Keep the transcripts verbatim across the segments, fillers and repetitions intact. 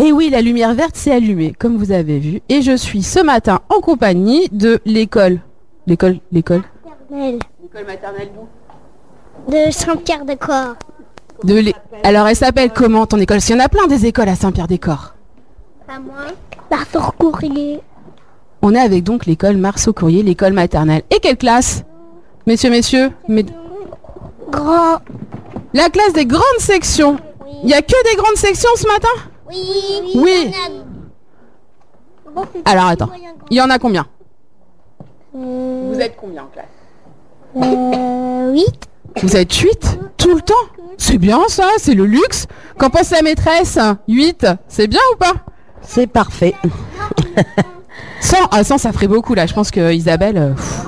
Et oui, la lumière verte s'est allumée, comme vous avez vu. Et je suis ce matin en compagnie de l'école. L'école, l'école Maternelle. L'école maternelle d'où? De Saint-Pierre-des-Corps. De l'é- Alors, elle s'appelle comment ton école? Parce qu'il y en a plein des écoles à Saint-Pierre-des-Corps. Pas moi. Marceau-Courrier. On est avec donc l'école Marceau-Courrier, l'école maternelle. Et quelle classe? Messieurs, messieurs, mais... Grand. La classe des grandes sections. Il n'y a que des grandes sections ce matin? Oui. Oui. Alors attends, il y en a combien? Euh, Vous êtes combien en classe? euh, huit. Vous êtes huit tout le temps? C'est bien ça, c'est le luxe. Qu'en pense la maîtresse? huit, c'est bien ou pas? C'est parfait. cent, ah cent ça ferait beaucoup là, je pense que Isabelle... euh, pff.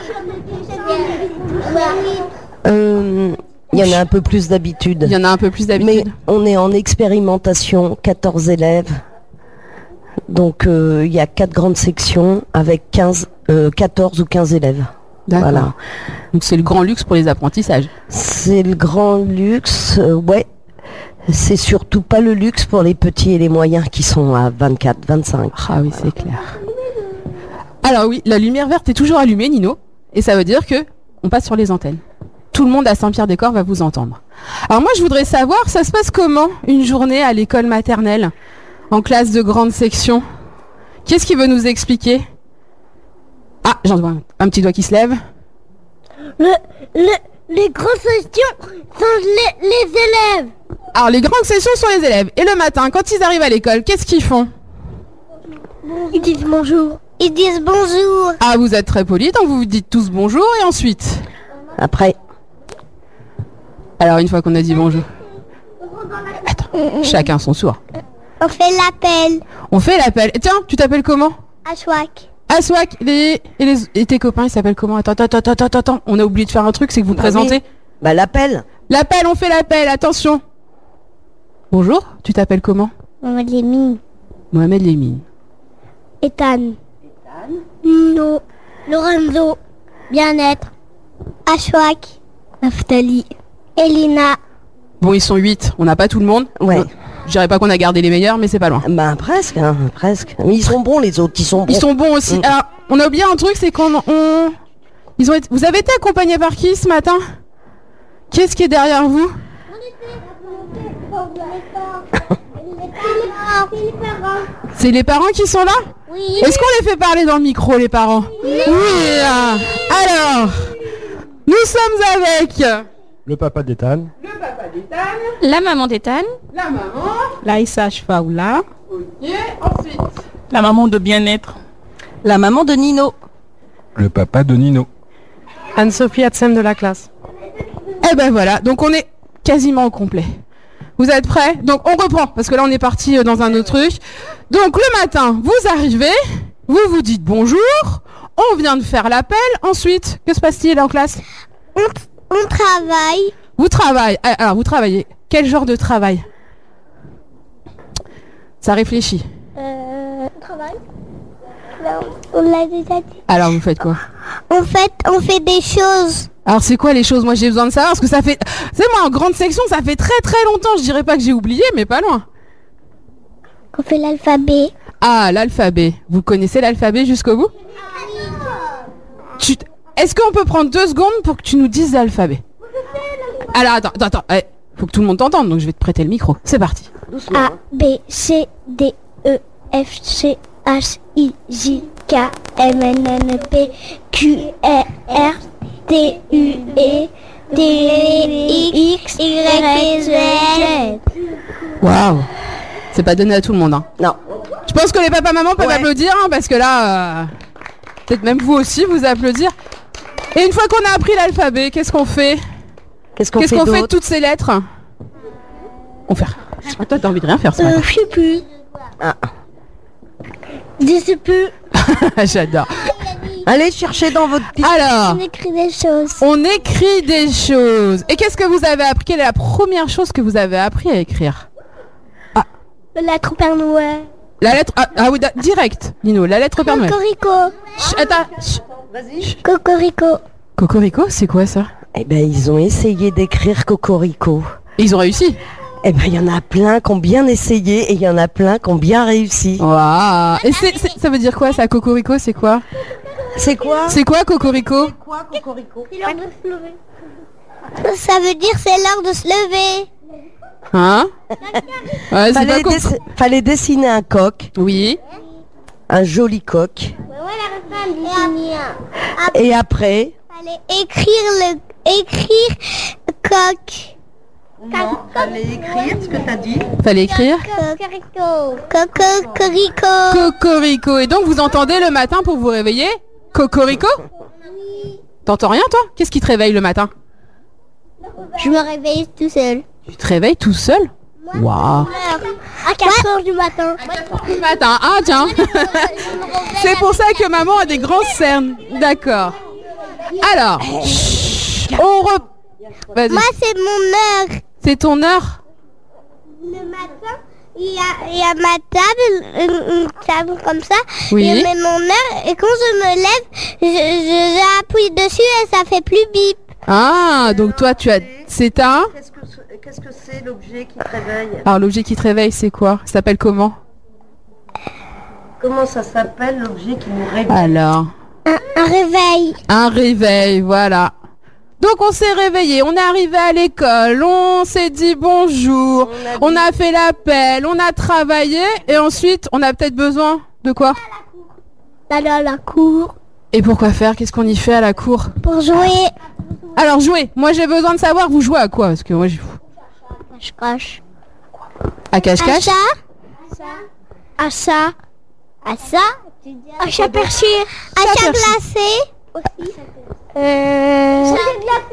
Euh, Il y en a un peu plus d'habitude. Il y en a un peu plus Mais d'habitude. on est en expérimentation, quatorze élèves. Donc euh, il y a quatre grandes sections avec quinze, euh, quatorze ou quinze élèves. D'accord. Voilà. Donc c'est le grand luxe pour les apprentissages. C'est le grand luxe, euh, ouais. C'est surtout pas le luxe pour les petits et les moyens qui sont à vingt-quatre, vingt-cinq. Ah oui, c'est clair. Alors oui, la lumière verte est toujours allumée, Nino. Et ça veut dire que on passe sur les antennes. Tout le monde à Saint-Pierre-des-Corps va vous entendre. Alors moi, je voudrais savoir, ça se passe comment une journée à l'école maternelle, en classe de grande section? Qu'est-ce qui veut nous expliquer? Ah, j'en vois un, un petit doigt qui se lève. Le, le, les grosses sections sont les, les élèves. Alors, les grandes sessions sont les élèves. Et le matin, quand ils arrivent à l'école, qu'est-ce qu'ils font? Ils disent bonjour. Ils disent bonjour. Ah, vous êtes très polis, donc vous vous dites tous bonjour et ensuite? Après, Alors, une fois qu'on a dit bonjour. Attends, chacun son soir. On fait l'appel. On fait l'appel. Et tiens, tu t'appelles comment? À Chouac. Aswak, les... Et, les... et tes copains, ils s'appellent comment? Attends, attends, attends, attends, attends. On a oublié de faire un truc, c'est que vous Bah présentez. oui. bah l'appel. L'appel, on fait l'appel, attention. Bonjour, tu t'appelles comment? Maman les mines. Mohamed Lemine. Ethan. Nino. Lorenzo. Bien-être. Ashwak. Naftali. Elina. Bon, ils sont huit, on n'a pas tout le monde. Ouais. Euh, Je dirais pas qu'on a gardé les meilleurs, mais c'est pas loin. Bah presque, hein, presque. Mais ils sont bons les autres, ils sont bons. Ils sont bons aussi. Mm. Alors, on a oublié un truc, c'est qu'on... On... Ils ont été... Vous avez été accompagnés par qui ce matin? Qui est-ce qui est derrière vous? C'est les parents qui sont là? Oui. Est-ce qu'on les fait parler dans le micro, les parents? Oui. ah. Alors, nous sommes avec Le papa d'Ethan. le papa d'Ethan, La maman d'Ethan. la maman, Laïssa Faoula, ok, ensuite, la maman de bien-être. La maman de Nino. Le papa de Nino. Anne-Sophie Atsem de la classe. eh ben voilà, donc on est quasiment au complet. Vous êtes prêts? Donc on reprend, parce que là on est parti dans un autre truc. Donc le matin, vous arrivez, vous vous dites bonjour, on vient de faire l'appel, ensuite, que se passe-t-il en classe? On, on travaille. Vous travaillez, alors vous travaillez, quel genre de travail? Ça réfléchit. Euh, on travaille. On l'a déjà dit. Alors vous faites quoi? En fait, on fait des choses. Alors c'est quoi les choses? Moi j'ai besoin de savoir, parce que ça fait... C'est moi en grande section, ça fait très très longtemps, je dirais pas que j'ai oublié, mais pas loin. On fait l'alphabet. Ah, l'alphabet. Vous connaissez l'alphabet jusqu'au bout? Tu t- Est-ce qu'on peut prendre deux secondes pour que tu nous dises l'alphabet? Alors attends, attends, attends. Eh, faut que tout le monde t'entende, donc je vais te prêter le micro. C'est parti. A, B, C, D, E, F, C, H, I, J, K, M, N, N, P, Q, R, T, U, E, T, X, Y, Z. Waouh. C'est pas donné à tout le monde, hein. Non. Je pense que les papas-mamans peuvent Ouais. applaudir, hein, parce que là... euh, Peut-être même vous aussi, vous applaudir. Et une fois qu'on a appris l'alphabet, qu'est-ce qu'on fait? Qu'est-ce qu'on Qu'est-ce fait qu'on fait de d'autre? toutes ces lettres? On fait... Ah, toi, t'as envie de rien faire ce matin. Euh, je sais plus. Ah. Je sais plus. J'adore. Allez chercher dans votre petit... Alors, On écrit des choses. on écrit des choses. Et qu'est-ce que vous avez appris? Quelle est la première chose que vous avez appris à écrire? La lettre au Père Noël. La lettre... Ah, ah oui, da- direct, Nino. La lettre au Père Noël. Cocorico. Chut, attends. chut. Cocorico. Cocorico, c'est quoi ça? Eh ben ils ont essayé d'écrire Cocorico. Et ils ont réussi. Eh ben, il y en a plein qui ont bien essayé et il y en a plein qui ont bien réussi. Waouh. Et c'est, c'est- ça veut dire quoi ça, Cocorico? C'est quoi? C'est quoi C'est quoi Cocorico? quoi, Cocorico? C'est l'heure de se lever. Ça veut dire c'est l'heure de se lever. Hein? Ouais, c'est pas Fallait, Coco. dess- fallait dessiner un coq, Oui. un joli coq. Et Et après, fallait écrire le écrire coq. non, fallait écrire ce que t'as dit. Fallait écrire Cocorico. Cocorico. Cocorico. Et donc vous entendez le matin pour vous réveiller Cocorico? T'entends rien toi? Qu'est-ce qui te réveille le matin? Je me réveille tout seul. Tu te réveilles tout seul? Waouh. À quatre heures du matin. Le matin. Ah tiens. C'est pour ça que maman a des grands cernes. D'accord. Alors, on re... Vas-y. Moi c'est mon heure. C'est ton heure? Le matin, il y a, il y a ma table, une, une table comme ça. Oui. Et je mets mon heure et quand je me lève, je, je- j'appuie dessus et ça fait plus bip. Ah, donc toi tu as... C'est un... Qu'est-ce que qu'est-ce que c'est l'objet qui te réveille? Alors l'objet qui te réveille c'est quoi? Ça s'appelle comment? Comment ça s'appelle l'objet qui nous réveille? Alors... Un, un réveil. Un réveil, voilà. Donc on s'est réveillé, on est arrivé à l'école, on s'est dit bonjour, on a, fait l'appel, on a travaillé et ensuite on a peut-être besoin de quoi? D'aller à la cour Et pourquoi faire? Qu'est-ce qu'on y fait à la cour? pour jouer. Alors jouer, moi j'ai besoin de savoir vous jouez à quoi? Parce que moi j'ai... Je cache. À À cache-cache? ça. À ça. À ça. À chat perché. À Chat chat perché. glacé. Aussi. Euh... Au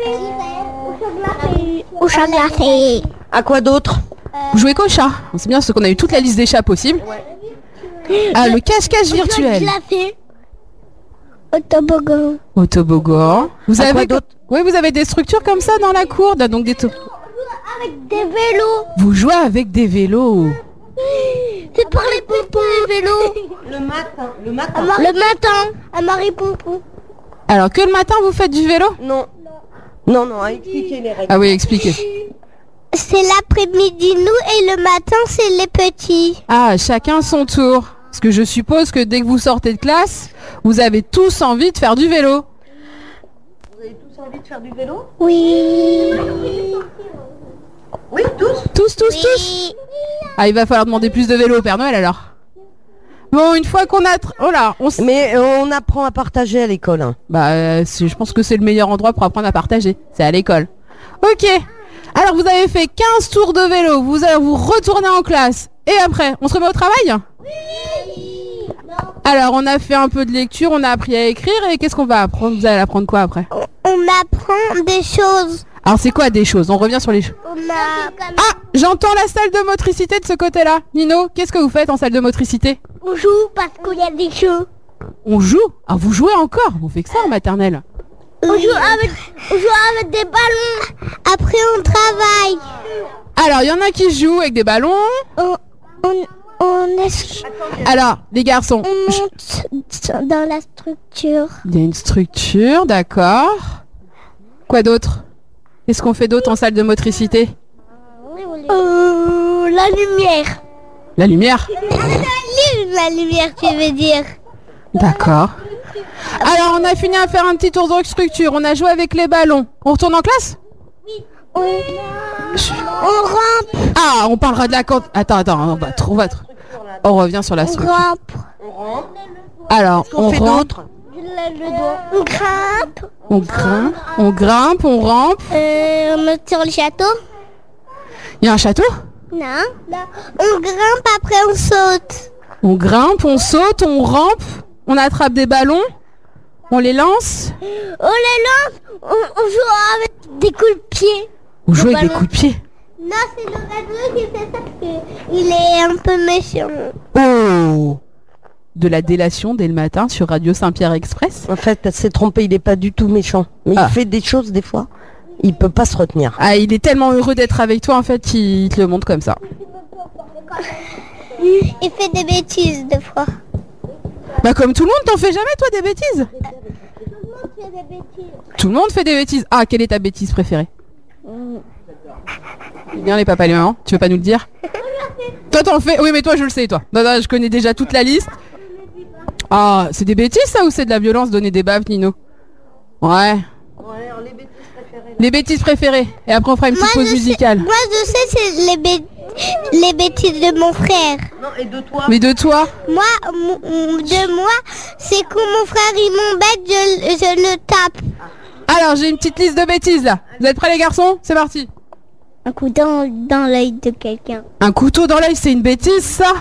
chat glacé. Au chat glacé. À quoi d'autre? Vous jouez qu'au chat. C'est bien parce qu'on a eu toute la liste des chats possibles. Ah, le cache-cache virtuel. Glacé. Au toboggan. Au toboggan. Vous À avez quoi d'autre? Oui, vous avez des structures comme ça dans la cour, donc des to- Avec des vélos. Vous jouez avec des vélos. C'est pour les pompons, les vélos. Le matin. Le matin. Le matin, à Marie Pompon. Alors que le matin vous faites du vélo? Non. Non, non, à expliquer les règles. Ah oui, expliquez. C'est l'après-midi, nous, et le matin, c'est les petits. Ah, chacun son tour. Parce que je suppose que dès que vous sortez de classe, vous avez tous envie de faire du vélo. Vous avez tous envie de faire du vélo? Oui. Oui, tous. Tous, tous, tous. Oui. Ah, il va falloir demander plus de vélo au Père Noël alors. Bon, une fois qu'on a... tr- Oh là, on s- Mais euh, on apprend à partager à l'école. hein. Bah, euh, c'est- je pense que c'est le meilleur endroit pour apprendre à partager. C'est à l'école. Ok. Alors, vous avez fait quinze tours de vélo. Vous allez vous retourner en classe. Et après, on se remet au travail? Alors, on a fait un peu de lecture, on a appris à écrire. Et qu'est-ce qu'on va apprendre? Vous allez apprendre quoi après? On apprend des choses. Alors, c'est quoi des choses? On revient sur les choses. On a... Ah, j'entends la salle de motricité de ce côté-là. Nino, qu'est-ce que vous faites en salle de motricité? On joue parce qu'il y a des jeux. On joue? Ah, vous jouez encore? On fait que ça en maternelle. On joue avec, on joue avec des ballons. Après, on travaille. Alors, il y en a qui jouent avec des ballons. On, on, on, est, Alors, les garçons, on je- monte dans la structure. il y a une structure, d'accord. Quoi d'autre? Qu'est-ce qu'on fait d'autre en salle de motricité? Euh, la lumière. La lumière. La lumière, tu veux dire. D'accord. Alors, on a fini à faire un petit tour de structure. On a joué avec les ballons. On retourne en classe? On, on rampe. Ah, on parlera de la cante. Attends, attends, on va, tr- on va tr- on revient sur la On structure. rampe. Alors, Qu'on on fait rampe, d'autre? On grimpe. on grimpe, on grimpe, on rampe. Euh, on monte sur le château. Il y a un château? Non. On grimpe, après on saute. On grimpe, on saute, on rampe, on attrape des ballons, on les lance. On les lance. On, on joue avec des coups de pied. On joue Le avec des ballon. coups de pied. Non, c'est le radio qui fait ça parce que il est un peu méchant. Oh! De la délation dès le matin sur Radio Saint-Pierre Express. En fait, elle s'est trompée, il n'est pas du tout méchant. Mais Ah. il fait des choses des fois. Il peut pas se retenir. Ah, il est tellement heureux d'être avec toi, en fait, qu'il te le montre comme ça. Il fait des bêtises des fois. Bah, comme tout le monde, t'en fais jamais, toi, des bêtises? Il fait des bêtises. Tout le monde fait des bêtises. Ah, quelle est ta bêtise préférée? Bien les papas et les mamans, tu veux pas nous le dire? Toi t'en fais? Oui mais toi je le sais toi. Non, non, je connais déjà toute la liste. Ah, c'est des bêtises ça ou c'est de la violence donner des baves, Nino? Ouais. Ouais, les bêtises préférées. Les bêtises préférées. Et après on fera une petite Moi, pause je sais- musicale. Moi, je sais, c'est les, bé- les bêtises de mon frère. Non, et de toi? Mais de toi? Moi, m- m- de moi, c'est quand mon frère il m'embête, je, je le tape. Alors j'ai une petite liste de bêtises là. Vous êtes prêts les garçons? C'est parti. Un coup dans, dans l'œil de quelqu'un. Un couteau dans l'œil, c'est une bêtise ça?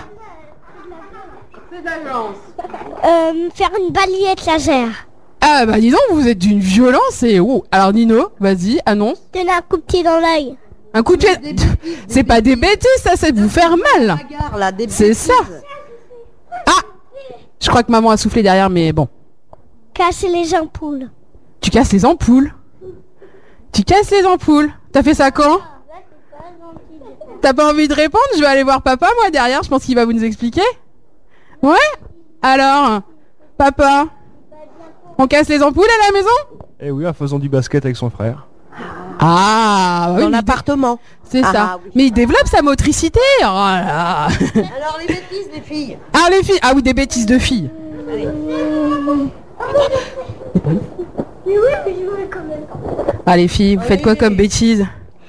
Euh, faire une balayette laser. Ah bah dis donc, vous êtes d'une violence et oh. Alors Nino, vas-y, annonce. Donner un coup de pied dans l'œil. Un coup de pied. C'est pas des bêtises ça, c'est de vous faire mal. Bagarre, là, des C'est bêtises. ça. Ah, je crois que maman a soufflé derrière, mais bon. Casser les ampoules. Tu casses les ampoules. Tu casses les ampoules. T'as fait ça quand? T'as pas envie de répondre? Je vais aller voir papa, moi, derrière. Je pense qu'il va vous nous expliquer. Ouais? Alors, papa, on casse les ampoules à la maison? Eh oui, en faisant du basket avec son frère. Ah, bah oui, Dans mais l'appartement. c'est Ah, ça. oui. Mais il développe sa motricité. Oh là. Alors, les bêtises, les filles. Ah, les filles. Ah oui, des bêtises de filles. Ah, les filles, vous faites quoi comme bêtises?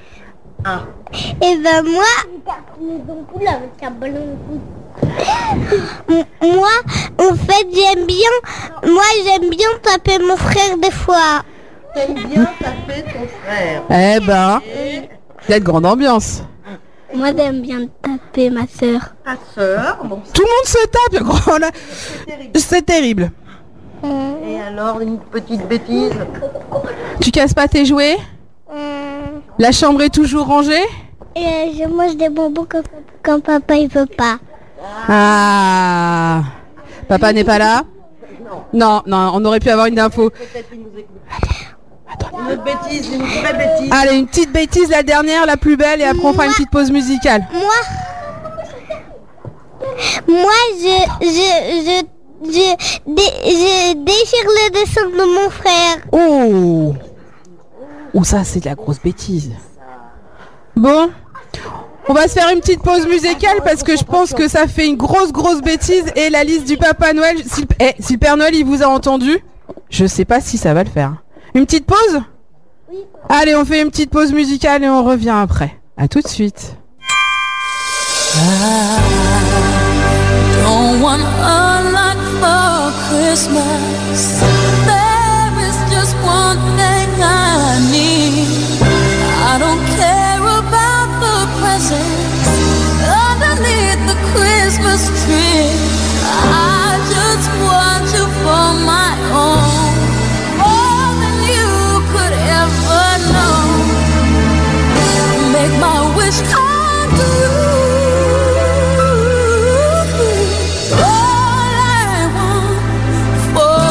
Et ben moi, les ampoules avec un ballon de foot. Moi, en fait, j'aime bien, moi j'aime bien taper mon frère des fois. T'aimes bien taper ton frère. Eh ben, il y a de grande ambiance. Moi j'aime bien taper ma soeur. Ta sœur, bon, Tout le monde se tape, grand. là. c'est terrible. C'est terrible. Et alors, une petite bêtise? Tu casses pas tes jouets? La chambre est toujours rangée? Et je mange des bonbons quand, quand papa il veut pas. Ah, papa n'est pas là? Non, non, on aurait pu avoir une info. Peut-être qu'il nous écoute. Une autre bêtise, une vraie bêtise. Allez, une petite bêtise, la dernière, la plus belle, et après on fera une petite pause musicale. Moi, moi je, je, je, je, dé- je déchire le dessin de mon frère. Oh, oh, ça c'est de la grosse bêtise. Bon, on va se faire une petite pause musicale parce que je pense que ça fait une grosse grosse bêtise et la liste du Papa Noël. Si, le- eh, si le Père Noël il vous a entendu, je sais pas si ça va le faire. Une petite pause? Allez, on fait une petite pause musicale et on revient après. À tout de suite. Don't want a lot for Christmas. There is just one thing I need. I don't care about the presents underneath the Christmas tree. I just want you for my own, more than you could ever know. Make my wish come true. All I want for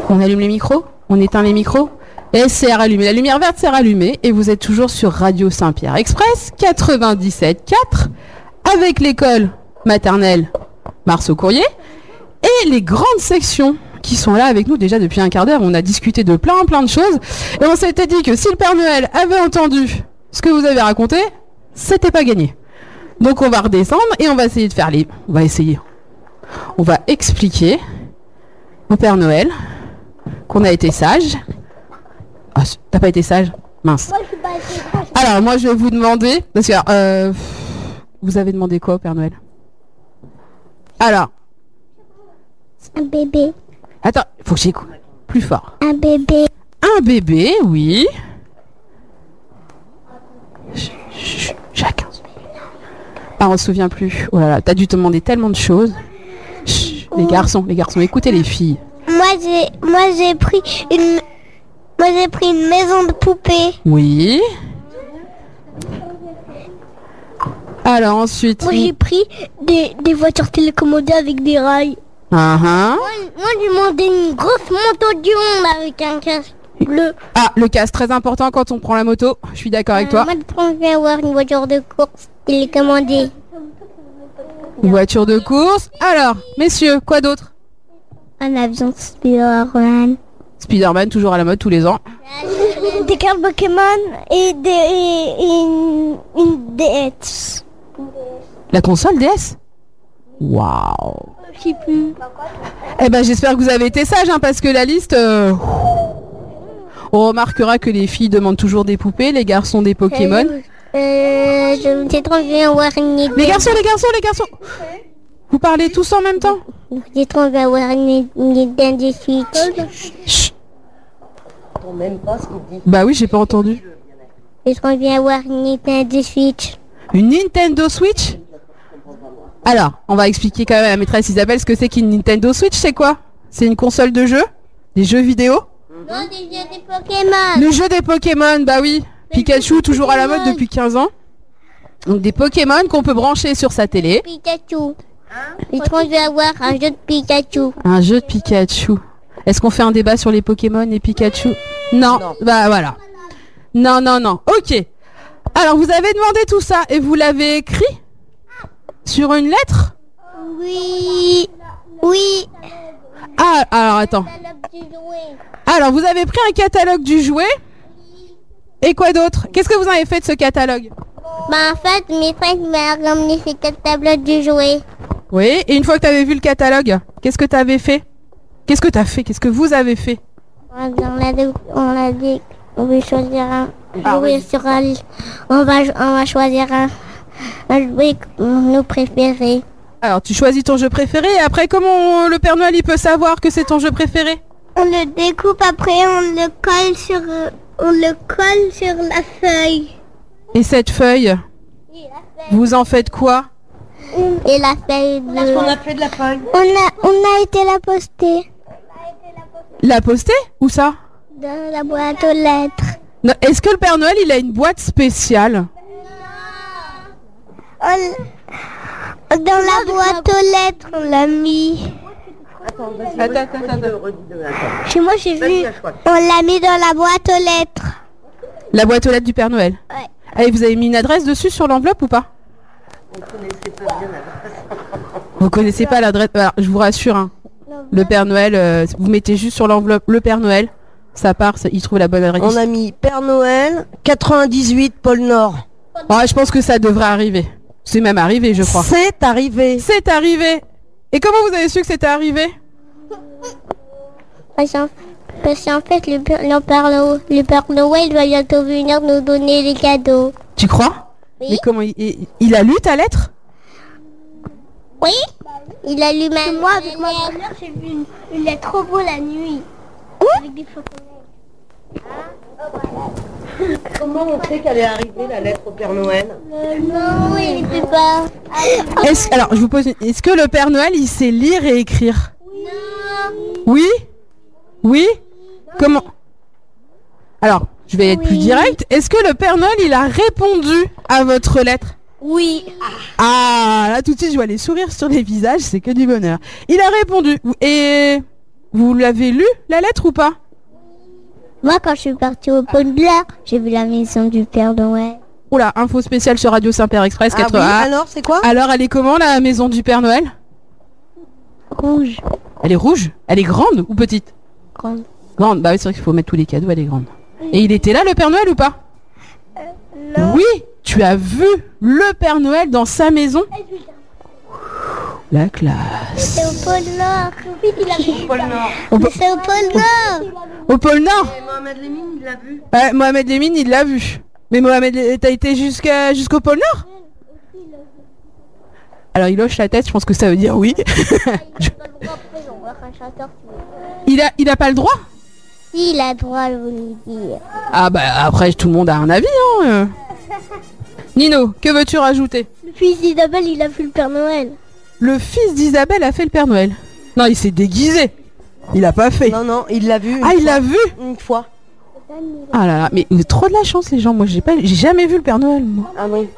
On allume les micros, on éteint les micros, et c'est rallumé. La lumière verte s'est rallumée et vous êtes toujours sur Radio Saint-Pierre Express quatre-vingt-dix-sept quatre avec l'école maternelle Marceau Courrier et les grandes sections qui sont là avec nous déjà depuis un quart d'heure. On a discuté de plein plein de choses et on s'était dit que si le Père Noël avait entendu ce que vous avez raconté, c'était pas gagné. Donc on va redescendre et on va essayer de faire les... On va essayer. On va expliquer au Père Noël qu'on a été sage. Ah, t'as pas été sage? Mince. Moi, je suis pas assez sage. Alors moi je vais vous demander... Parce que euh, vous avez demandé quoi au Père Noël? Alors... Un bébé. Attends, faut que j'écoute plus fort. Un bébé. Un bébé, oui. Ch- ch- Chacun. Ah, on se souvient plus. Oh là là, t'as dû te demander tellement de choses. Chut, les garçons, les garçons, écoutez les filles. Moi, j'ai, moi, j'ai pris une, moi, j'ai pris une maison de poupée. Oui. Alors ensuite. Moi, j'ai pris des, des voitures télécommandées avec des rails. Ah, ah. Moi, moi, j'ai demandé une grosse moto du monde avec un casque bleu. Ah, le casque, très important quand on prend la moto. Je suis d'accord avec toi. Moi, je vais avoir une voiture de course télécommandée. Une voiture de course. Alors, messieurs, quoi d'autre? Un avion Spider-Man. Spider-Man, toujours à la mode tous les ans. Des cartes Pokémon et, des, et, et une, une D S. La console D S? Waouh. Je sais plus. Eh ben, j'espère que vous avez été sage, hein, parce que la liste... euh, On remarquera que les filles demandent toujours des poupées, les garçons des Pokémon. Euh, euh, je me suis trompée à voir une Les garçons, les garçons, les garçons. Vous parlez tous en même temps? J'ai trompé à voir une Nintendo Switch. Chut. J'entends même pas ce qu'il dit. Bah oui, j'ai pas entendu. J'ai trompé à voir une Nintendo Switch. Une Nintendo Switch? Alors, on va expliquer quand même à la maîtresse Isabelle ce que c'est qu'une Nintendo Switch, c'est quoi? C'est une console de jeu? Des jeux vidéo? Non, des jeux des Pokémon. Le jeu des Pokémon, bah oui. Pikachu, toujours à la mode depuis quinze ans. Donc des Pokémon qu'on peut brancher sur sa télé. Pikachu. J'ai trompé à voir un jeu de Pikachu. Un jeu de Pikachu. Est-ce qu'on fait un débat sur les Pokémon et Pikachu? Non. Non. Bah voilà. Non, non, non. Ok. Alors vous avez demandé tout ça et vous l'avez écrit sur une lettre? Oui. Oui. Ah, alors attends. Alors vous avez pris un catalogue du jouet. Et quoi d'autre? Qu'est-ce que vous avez fait de ce catalogue? Bah en fait, mes frères m'ont ramené ces quatre tablettes du jouet. Oui, et une fois que tu avais vu le catalogue, qu'est-ce que tu avais fait? Qu'est-ce que tu as fait? Qu'est-ce que vous avez fait? On a dit, on a dit, on va choisir un Ah jouet oui. sur un, on va, on va choisir un, un jouet nous préféré. Alors tu choisis ton jeu préféré et après comment on- le Père Noël il peut savoir que c'est ton jeu préféré? On le découpe après, on le colle sur, euh, on le colle sur la feuille. Et cette feuille, vous en faites quoi? Et la feuille de... Qu'est-ce qu'on a fait de la feuille? On a, on a été la poster La poster? Où ça? dans la boîte aux lettres. Non, est-ce que le Père Noël il a une boîte spéciale? On- dans la boîte aux lettres, on l'a mis. Attends, vas-y, Attends, redis-le, attends, attends. redis-le, attends. Chez moi, j'ai Vas-y, vu. la choix. On l'a mis dans la boîte aux lettres. La boîte aux lettres du Père Noël. Ouais. Ah, et vous avez mis une adresse dessus sur l'enveloppe ou pas? On connaissait pas bien l'adresse. Vous connaissez pas l'adresse? Alors, je vous rassure, hein. Le Père Noël, euh, vous mettez juste sur l'enveloppe le Père Noël, ça part, ça- il trouve la bonne adresse. On a mis Père Noël, quatre-vingt-dix-huit, pôle Nord. Ah, je pense que ça devrait arriver. C'est même arrivé, je crois. C'est arrivé. C'est arrivé. Et comment vous avez su que c'était arrivé? Parce qu'en parce qu'en fait, le, Père- le, Père Noël, le Père Noël va bientôt venir nous donner les cadeaux. Tu crois? Oui. Mais comment il, il- il a lu ta lettre? Oui. Il a lu ma... Moi, avec ma grand-mère, j'ai vu une, une lettre trop beau la nuit. Avec des photos. Comment on sait qu'elle est arrivée, la lettre au Père Noël? Non, il était pas... Est-ce, alors, je vous pose une... Est-ce que le Père Noël, il sait lire et écrire? Non. Oui? Oui? Comment? Alors, je vais être plus Oui. direct. Est-ce que le Père Noël, il a répondu à votre lettre? Oui. Ah, là, tout de suite, je vois les sourires sur les visages, c'est que du bonheur. Il a répondu. Et vous l'avez lu, la lettre ou pas? Moi, quand je suis partie au pôle Nord, j'ai vu la maison du Père Noël. Oula, info spéciale sur Radio Saint-Père Express Ah oui, quatre-vingts. alors c'est quoi? Alors, elle est comment la maison du Père Noël? Rouge. Elle est rouge? Elle est grande ou petite? Grande. Grande, bah oui, c'est vrai qu'il faut mettre tous les cadeaux, elle est grande. Et il était là, le Père Noël, ou pas? Non. Oui, tu as vu le Père Noël dans sa maison? La classe. C'est au pôle Nord. Oui, il a vu. Pôle Nord. Au, po- C'est au pôle Nord. au pôle Nord. Mohamed Lemine, il l'a vu. Ouais, Mohamed Lemine, il l'a vu. Mais Mohamed, Lé- t'as été jusqu'à jusqu'au pôle Nord? Alors il hoche la tête, je pense que ça veut dire oui. il a, il a pas le droit? Il a droit de vous le dire. Ah bah après tout le monde a un avis. Hein. euh. Nino, que veux-tu rajouter? Le fils d'Isabelle, il a vu le Père Noël. Le fils d'Isabelle a fait le Père Noël. Non, il s'est déguisé. Il a pas fait. Non, non, il l'a vu. une Ah, il fois. l'a vu? Une fois. Ah là là, mais vous avez trop de la chance les gens. Moi j'ai pas, j'ai jamais vu le Père Noël. Moi. Ah oui.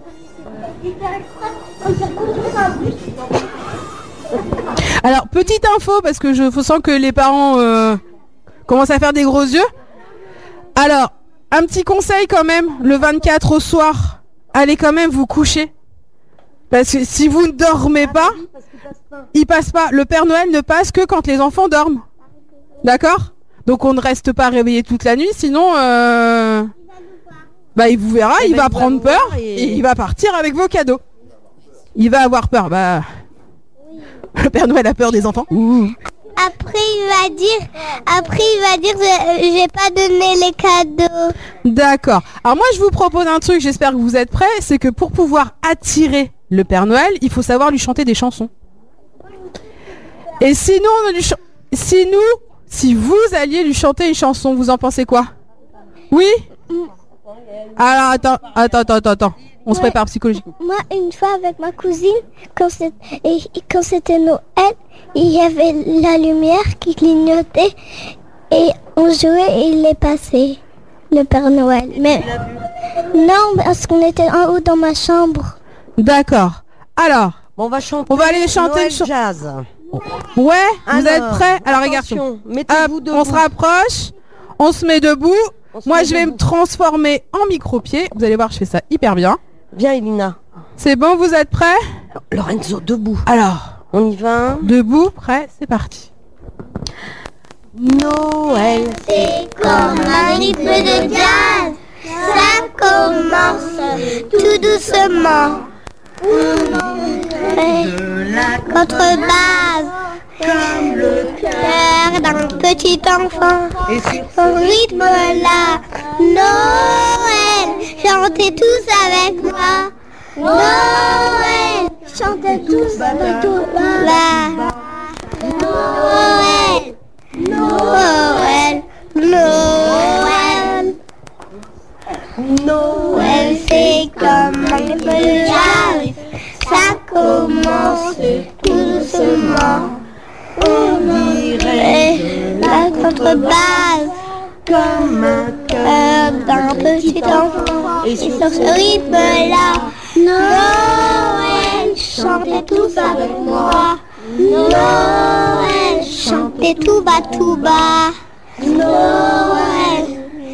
Alors petite info parce que je sens que les parents euh, commencent à faire des gros yeux. Alors un petit conseil quand même, le vingt-quatre au soir, allez quand même vous coucher. Parce que si vous ne dormez pas, il passe pas. Le Père Noël ne passe que quand les enfants dorment. D'accord? Donc on ne reste pas réveillé toute la nuit, sinon euh... bah il vous verra, Eh il ben, va il va prendre vous peur voir et- et il va partir avec vos cadeaux. Il va avoir peur. Bah le Père Noël a peur des enfants. Ouh. Après, il va dire, après, il va dire, je- j'ai pas donné les cadeaux. D'accord. Alors moi je vous propose un truc, j'espère que vous êtes prêts, c'est que pour pouvoir attirer le Père Noël, il faut savoir lui chanter des chansons. Et sinon, on lui ch- si nous, si vous alliez lui chanter une chanson, vous en pensez quoi? Oui? Alors attends, attends, attends, attends, attends. On se Ouais. prépare psychologiquement. Moi, une fois avec ma cousine, quand c'est- et- et quand c'était Noël, il y avait la lumière qui clignotait et on jouait et il est passé, le Père Noël. Mais non, parce qu'on était en haut dans ma chambre. D'accord. Alors, Bon, on va chanter. On va aller chanter Noël une chan- jazz. ouais, vous Alors, êtes prêts? Alors regarde. attention, Hop, mettez-vous debout. on se rapproche, on se met debout. On se Moi met je vais debout. me transformer en micro-pied. Vous allez voir, je fais ça hyper bien. Viens, Elina. C'est bon, vous êtes prêts? Lorenzo, debout. Alors, On y va. debout, prêt, c'est parti. Noël. C'est comme un rythme de jazz, ça commence tout doucement. Contrebasse, comme le cœur d'un petit enfant. Et sur Au rythme là, Noël, chantez tous avec moi. Noël, chantez tous avec moi. Noël, Noël, Noël. Noël, c'est comme un rythme de jazz, ça commence tout doucement. On dirait la contrebasse comme un cœur d'un petit enfant. Et sur ce rythme-là, Noël, chantez tous avec moi. Noël, chantez tout bas, tout bas. Noël,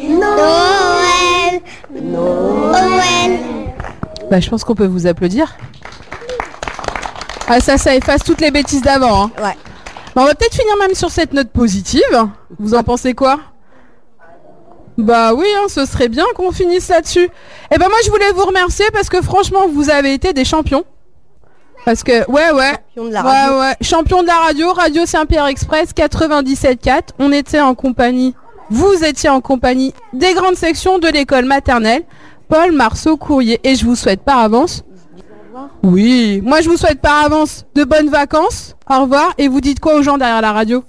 Noël, Noël. Bah, je pense qu'on peut vous applaudir. Ah ça, ça efface toutes les bêtises d'avant. Hein. Ouais. Bah, on va peut-être finir même sur cette note positive. Vous en pensez quoi? Bah oui, hein, ce serait bien qu'on finisse là-dessus. Et ben moi je voulais vous remercier parce que franchement vous avez été des champions. Parce que ouais ouais. Champion de la radio. Ouais ouais. Champion de la radio, Radio Saint-Pierre Express quatre-vingt-dix-sept quatre. On était en compagnie. Vous étiez en compagnie des grandes sections de l'école maternelle Paul Marceau Courrier. Et je vous souhaite par avance. Oui, moi je vous souhaite par avance de bonnes vacances. Au revoir. Et vous dites quoi aux gens derrière la radio?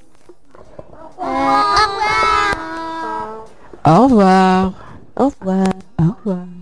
Au revoir. Au revoir. Au revoir.